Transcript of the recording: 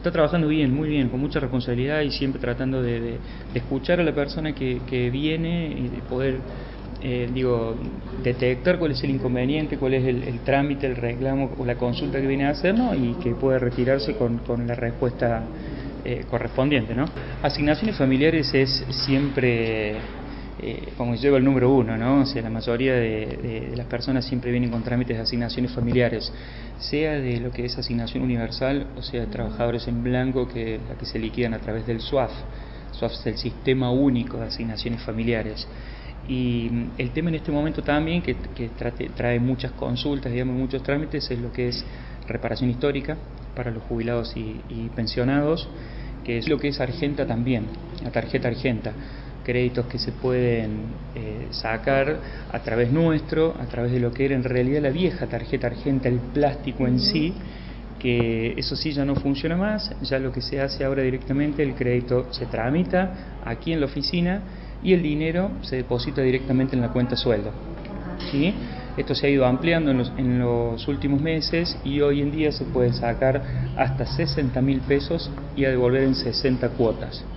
está trabajando bien, muy bien, con mucha responsabilidad y siempre tratando de escuchar a la persona que viene y de poder, detectar cuál es el inconveniente, cuál es el trámite, el reclamo o la consulta que viene a hacer, ¿no? Y que pueda retirarse con la respuesta correspondiente, ¿no? Asignaciones familiares es siempre, como lleva el número uno, ¿no? O sea, la mayoría de las personas siempre vienen con trámites de asignaciones familiares, sea de lo que es asignación universal, o sea, de trabajadores en blanco, la que se liquidan a través del SUAF. SUAF es el Sistema Único de Asignaciones Familiares. Y el tema en este momento también, que trae muchas consultas, digamos, muchos trámites, es lo que es reparación histórica para los jubilados y pensionados, que es lo que es Argenta también, la tarjeta Argenta, créditos que se pueden sacar a través nuestro, a través de lo que era en realidad la vieja tarjeta Argenta, el plástico en sí, que eso sí ya no funciona más. Ya lo que se hace ahora directamente, el crédito se tramita aquí en la oficina y el dinero se deposita directamente en la cuenta sueldo, ¿sí? Esto se ha ido ampliando en los últimos meses y hoy en día se puede sacar hasta 60.000 pesos y a devolver en 60 cuotas.